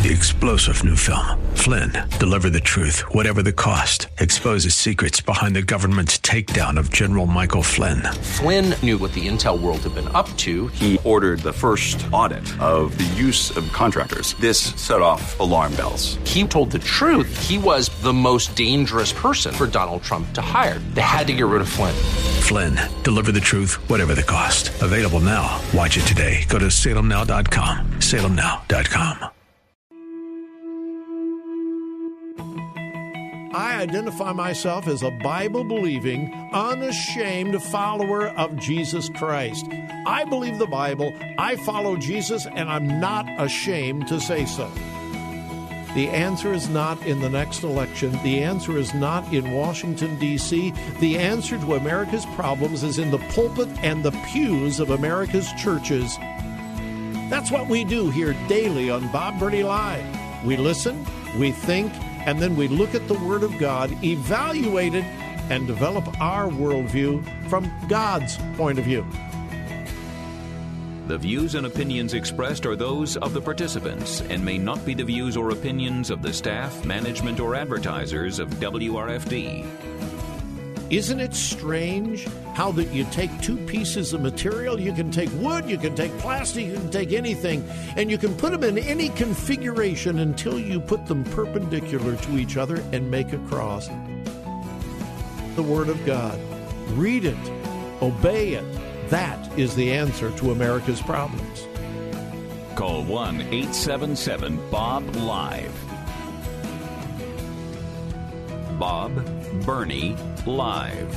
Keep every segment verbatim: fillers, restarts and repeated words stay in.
The explosive new film, Flynn, deliver the truth, whatever the cost, exposes secrets behind the government's takedown of General Michael Flynn. Flynn knew what the intel world had been up to. He ordered the first audit of the use of contractors. This set off alarm bells. He told the truth. He was the most dangerous person for Donald Trump to hire. They had to get rid of Flynn. Flynn, deliver the truth, whatever the cost. Available now. Watch it today. Go to salem now dot com. salem now dot com. I identify myself as a Bible-believing, unashamed follower of Jesus Christ. I believe the Bible, I follow Jesus, and I'm not ashamed to say so. The answer is not in the next election. The answer is not in Washington, D C The answer to America's problems is in the pulpit and the pews of America's churches. That's what we do here daily on Bob Burney Live. We listen, we think, and then we look at the Word of God, evaluate it, and develop our worldview from God's point of view. The views and opinions expressed are those of the participants and may not be the views or opinions of the staff, management, or advertisers of W R F D. Isn't it strange how that you take two pieces of material, you can take wood, you can take plastic, you can take anything, and you can put them in any configuration until you put them perpendicular to each other and make a cross. The Word of God. Read it. Obey it. That is the answer to America's problems. Call one eight seven seven Bob Live. Bob Burney Live.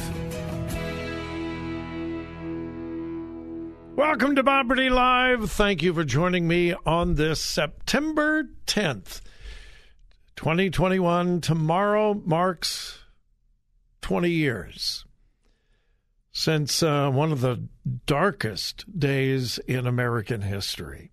Welcome to Bob Burney Live. Thank you for joining me on this September tenth, twenty twenty-one. Tomorrow marks twenty years since uh, one of the darkest days in American history.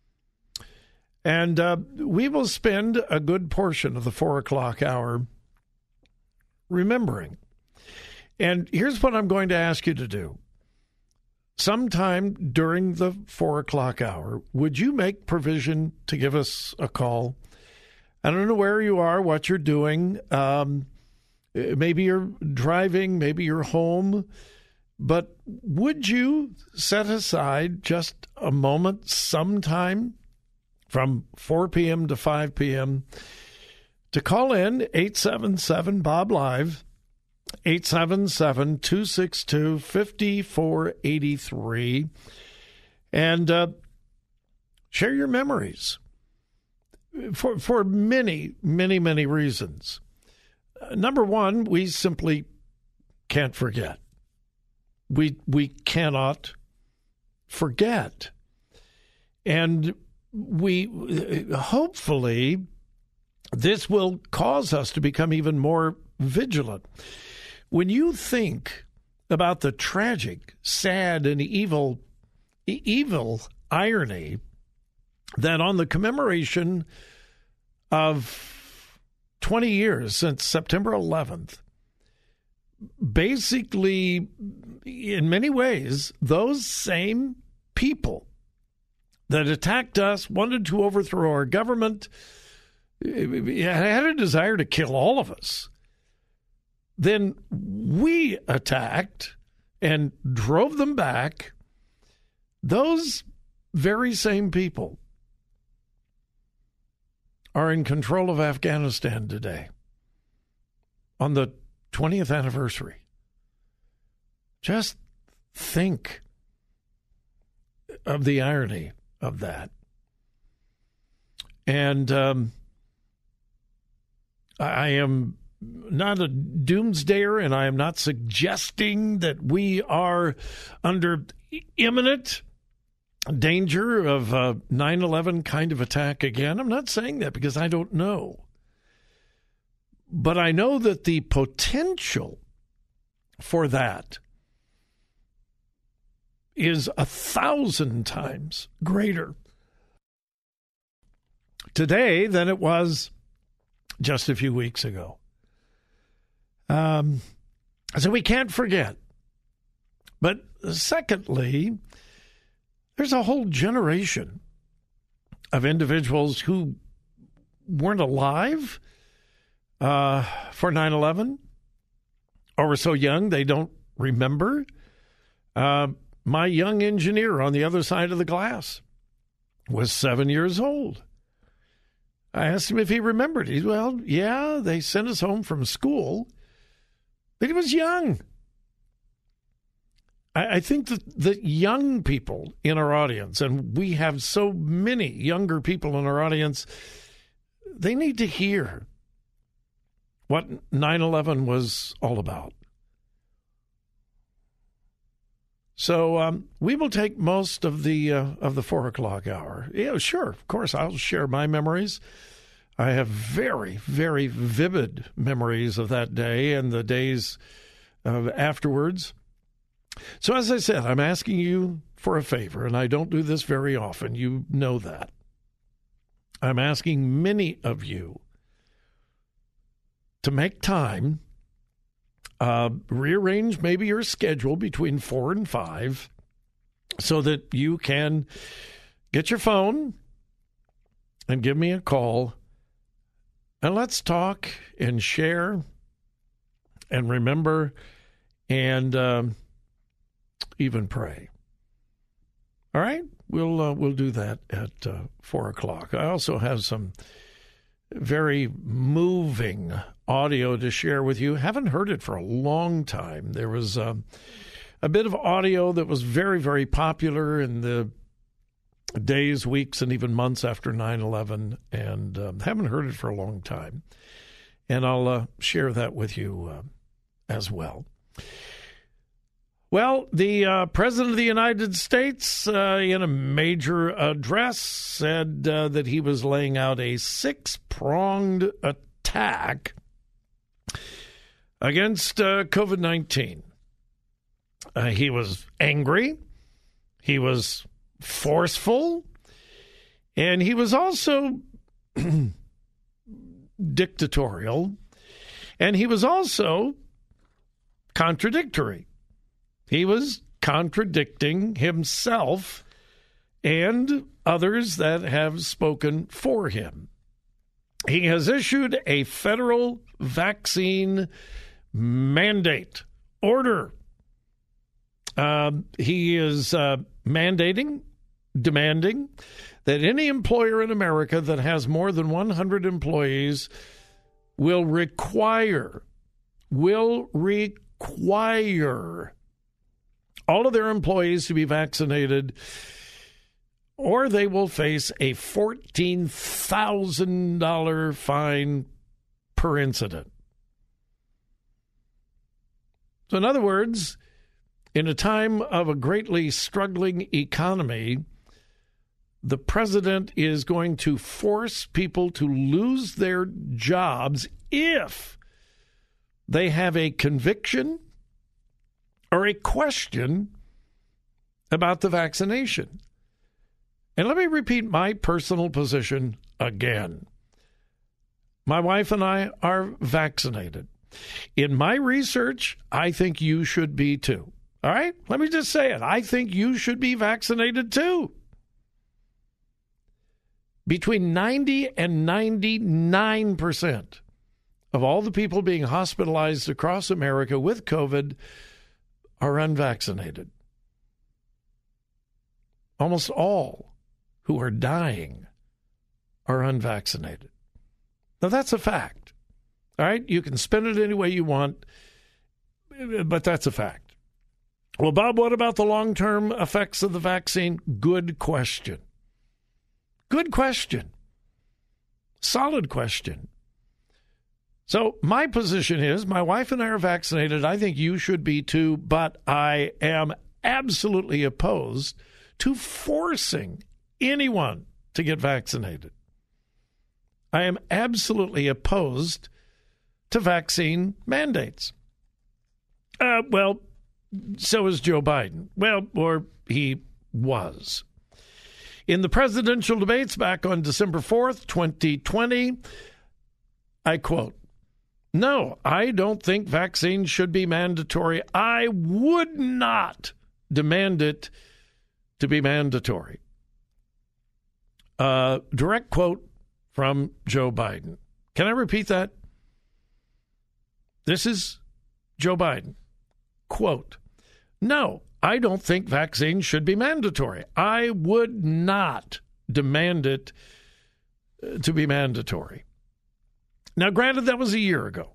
And uh, we will spend a good portion of the four o'clock hour remembering. And here's what I'm going to ask you to do. Sometime during the four o'clock hour, would you make provision to give us a call? I don't know where you are, what you're doing. Um, maybe you're driving, maybe you're home. But would you set aside just a moment sometime from four p.m. to five p.m. to call in eight seven seven Bob Live, eight seven seven, two six two, five four eight three, and uh, share your memories for, for many, many, many reasons. Uh, number one, we simply can't forget. We we cannot forget. And we hopefully this will cause us to become even more vigilant. When you think about the tragic, sad, and evil evil irony that on the commemoration of twenty years since September eleventh, basically, in many ways, those same people that attacked us, wanted to overthrow our government, had a desire to kill all of us. Then we attacked and drove them back. Those very same people are in control of Afghanistan today on the twentieth anniversary. Just think of the irony of that. And um, I am not a doomsdayer, and I am not suggesting that we are under imminent danger of a nine eleven kind of attack again. I'm not saying that because I don't know. But I know that the potential for that is a thousand times greater today than it was just a few weeks ago. Um, so we can't forget. But secondly, there's a whole generation of individuals who weren't alive uh, for nine eleven or were so young they don't remember. Uh, my young engineer on the other side of the glass was seven years old. I asked him if he remembered. He said, well, yeah, they sent us home from school, but he was young. I, I think that the young people in our audience, and we have so many younger people in our audience, they need to hear what nine eleven was all about. So um, we will take most of the uh, of the four o'clock hour. Yeah, sure, of course, I'll share my memories. I have very, very vivid memories of that day and the days uh, afterwards. So as I said, I'm asking you for a favor, and I don't do this very often. You know that. I'm asking many of you to make time. Uh, rearrange maybe your schedule between four and five so that you can get your phone and give me a call, and let's talk and share and remember and um, even pray. All right, we'll uh, we'll do that at uh, four o'clock. I also have some very moving audio to share with you. Haven't heard it for a long time. There was um, a bit of audio that was very, very popular in the days, weeks, and even months after nine eleven, and um, haven't heard it for a long time. And I'll uh, share that with you uh, as well. Well, the uh, President of the United States, uh, in a major address, said uh, that he was laying out a six-pronged attack against uh, COVID nineteen. Uh, he was angry, he was forceful, and he was also dictatorial, and he was also contradictory. He was contradicting himself and others that have spoken for him. He has issued a federal vaccine mandate order. Uh, he is uh, mandating, demanding that any employer in America that has more than one hundred employees will require, will require all of their employees to be vaccinated, or they will face a fourteen thousand dollars fine per incident. So in other words, in a time of a greatly struggling economy, the president is going to force people to lose their jobs if they have a conviction or a question about the vaccination. And let me repeat my personal position again. My wife and I are vaccinated. In my research, I think you should be too. All right? Let me just say it. I think you should be vaccinated too. Between ninety and ninety-nine percent of all the people being hospitalized across America with COVID are unvaccinated. Almost all who are dying are unvaccinated. Now, that's a fact. All right? You can spin it any way you want, but that's a fact. Well, Bob, what about the long-term effects of the vaccine? Good question. Good question. Solid question. So my position is, my wife and I are vaccinated. I think you should be too, but I am absolutely opposed to forcing anyone to get vaccinated. I am absolutely opposed to vaccine mandates. Uh, well, so is Joe Biden. Well, or he was. In the presidential debates back on December fourth, twenty twenty, I quote, "No, I don't think vaccines should be mandatory. I would not demand it to be mandatory." Uh, direct quote from Joe Biden. Can I repeat that? This is Joe Biden. Quote, "No, I don't think vaccines should be mandatory. I would not demand it to be mandatory." Now, granted, that was a year ago.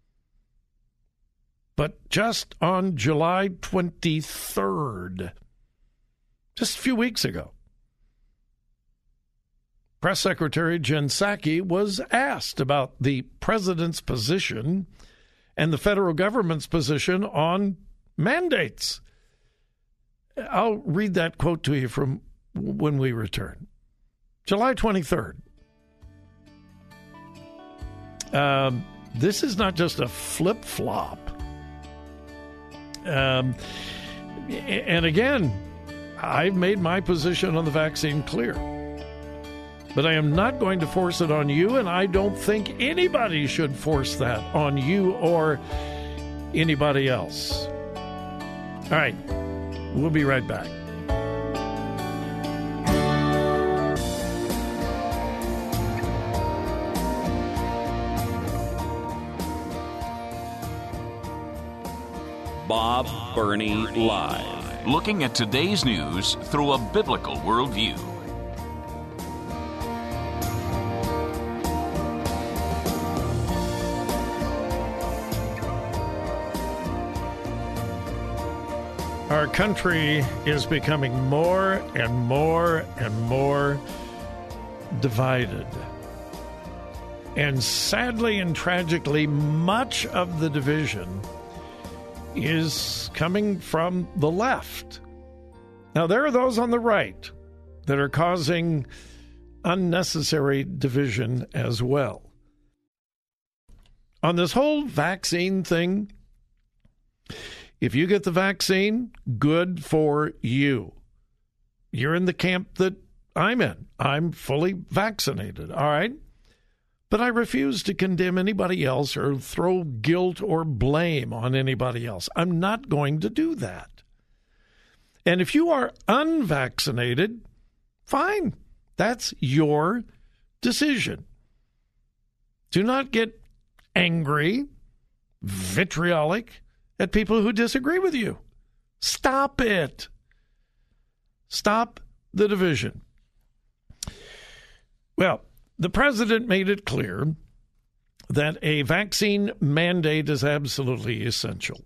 But just on July twenty-third, just a few weeks ago, Press Secretary Jen Psaki was asked about the president's position and the federal government's position on mandates. I'll read that quote to you from when we return. July twenty-third. Um, this is not just a flip-flop. Um, and again, I've made my position on the vaccine clear. But I am not going to force it on you, and I don't think anybody should force that on you or anybody else. All right, we'll be right back. Bob Burney Live. Looking at today's news through a biblical worldview. Our country is becoming more and more and more divided. And sadly and tragically, much of the division is coming from the left. Now, there are those on the right that are causing unnecessary division as well. On this whole vaccine thing, if you get the vaccine, good for you. You're in the camp that I'm in. I'm fully vaccinated, all right? But I refuse to condemn anybody else or throw guilt or blame on anybody else. I'm not going to do that. And if you are unvaccinated, fine. That's your decision. Do not get angry, vitriolic at people who disagree with you. Stop it. Stop the division. Well, the president made it clear that a vaccine mandate is absolutely essential.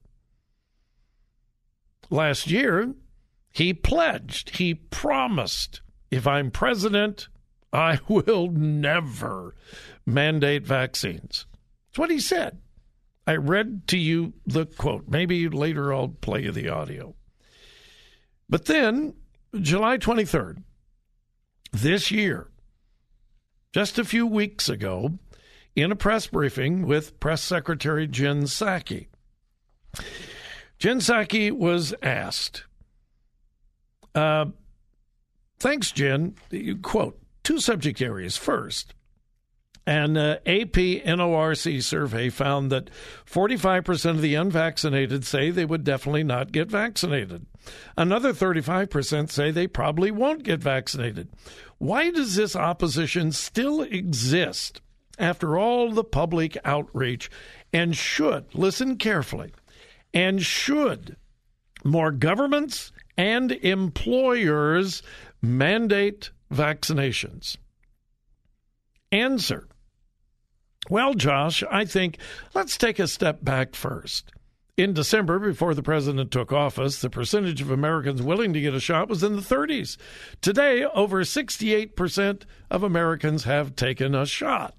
Last year, he pledged, he promised, if I'm president, I will never mandate vaccines. That's what he said. I read to you the quote. Maybe later I'll play you the audio. But then, July twenty-third, this year, just a few weeks ago, in a press briefing with Press Secretary Jen Psaki, Jen Psaki was asked, uh, thanks, Jen, quote, two subject areas. First, an uh, A P N O R C survey found that forty-five percent of the unvaccinated say they would definitely not get vaccinated. Another thirty-five percent say they probably won't get vaccinated. Why does this opposition still exist after all the public outreach? And should, listen carefully, and should more governments and employers mandate vaccinations? Answer. Well, Josh, I think let's take a step back first. In December, before the president took office, the percentage of Americans willing to get a shot was in the thirties. Today, over sixty-eight percent of Americans have taken a shot.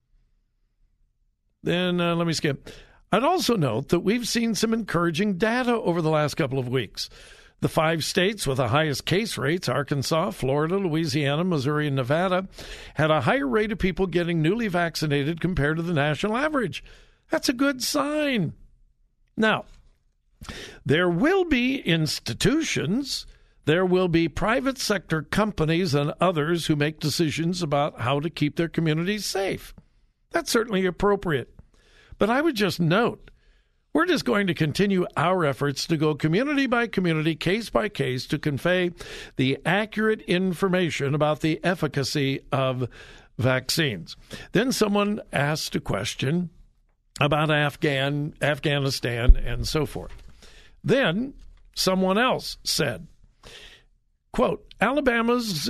Then uh, let me skip. I'd also note that we've seen some encouraging data over the last couple of weeks. The five states with the highest case rates, Arkansas, Florida, Louisiana, Missouri, and Nevada, had a higher rate of people getting newly vaccinated compared to the national average. That's a good sign. Now, there will be institutions, there will be private sector companies and others who make decisions about how to keep their communities safe. That's certainly appropriate. But I would just note, we're just going to continue our efforts to go community by community, case by case, to convey the accurate information about the efficacy of vaccines. Then someone asked a question about Afghan, Afghanistan and so forth. Then someone else said, quote, Alabama's,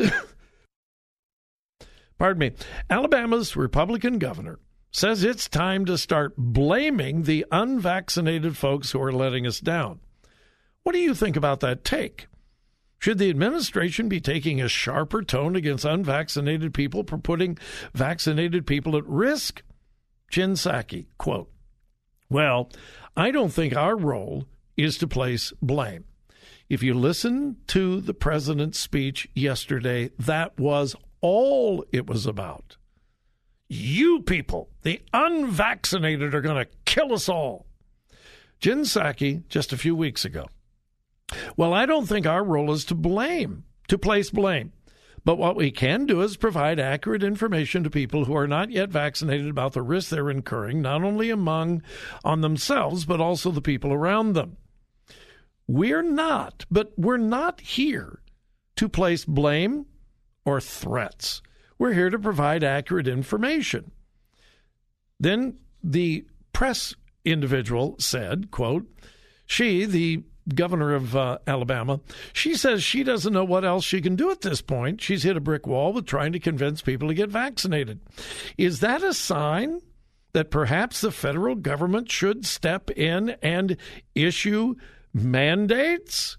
pardon me, Alabama's Republican governor says it's time to start blaming the unvaccinated folks who are letting us down. What do you think about that take? Should the administration be taking a sharper tone against unvaccinated people for putting vaccinated people at risk? Jen Psaki, quote, well, I don't think our role is to place blame. If you listen to the president's speech yesterday, that was all it was about. You people, the unvaccinated, are going to kill us all. Jen Psaki, just a few weeks ago. Well, I don't think our role is to blame, to place blame. But what we can do is provide accurate information to people who are not yet vaccinated about the risks they're incurring, not only among on themselves, but also the people around them. We're not, but we're not here to place blame or threats. We're here to provide accurate information. Then the press individual said, quote, she, the governor of uh, Alabama, she says she doesn't know what else she can do at this point. She's hit a brick wall with trying to convince people to get vaccinated. Is that a sign that perhaps the federal government should step in and issue mandates?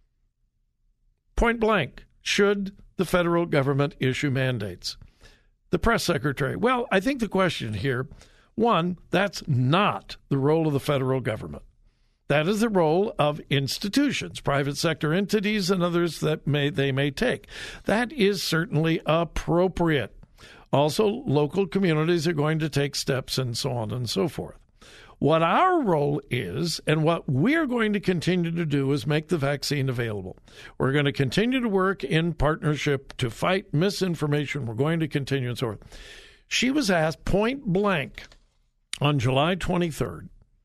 Point blank, should the federal government issue mandates? The press secretary, well, I think the question here, one, that's not the role of the federal government. That is the role of institutions, private sector entities, and others that may they may take. That is certainly appropriate. Also, local communities are going to take steps and so on and so forth. What our role is, and what we're going to continue to do, is make the vaccine available. We're going to continue to work in partnership to fight misinformation. We're going to continue and so forth. She was asked point blank on July twenty-third,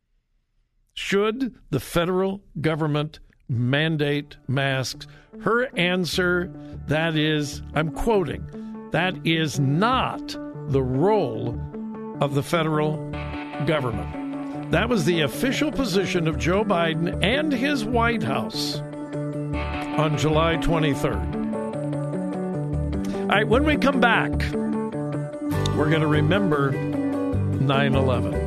should the federal government mandate masks? Her answer, that is, I'm quoting, that is not the role of the federal government. That was the official position of Joe Biden and his White House on July twenty-third. All right, when we come back, we're going to remember nine eleven.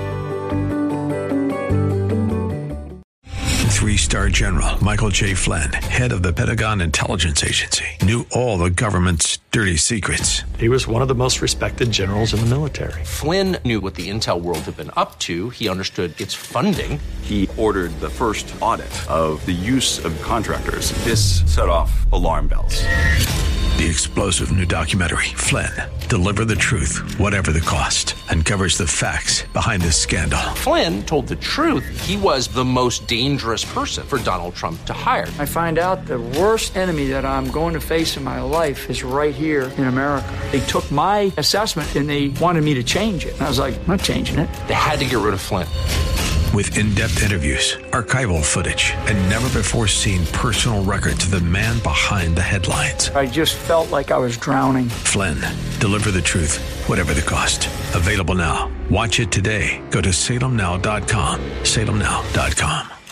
Three-star General Michael J. Flynn, head of the Pentagon Intelligence Agency, knew all the government's dirty secrets. He was one of the most respected generals in the military. Flynn knew what the intel world had been up to. He understood its funding. He ordered the first audit of the use of contractors. This set off alarm bells. The explosive new documentary, Flynn, Deliver the Truth, Whatever the Cost, uncovers the facts behind this scandal. Flynn told the truth. He was the most dangerous person for Donald Trump to hire. I find out the worst enemy that I'm going to face in my life is right here in America. They took my assessment and they wanted me to change it. And I was like, I'm not changing it. They had to get rid of Flynn. With in-depth interviews, archival footage, and never-before-seen personal records of the man behind the headlines. I just felt like I was drowning. Flynn, Deliver the Truth, Whatever the Cost. Available now. Watch it today. Go to salem now dot com. salem now dot com.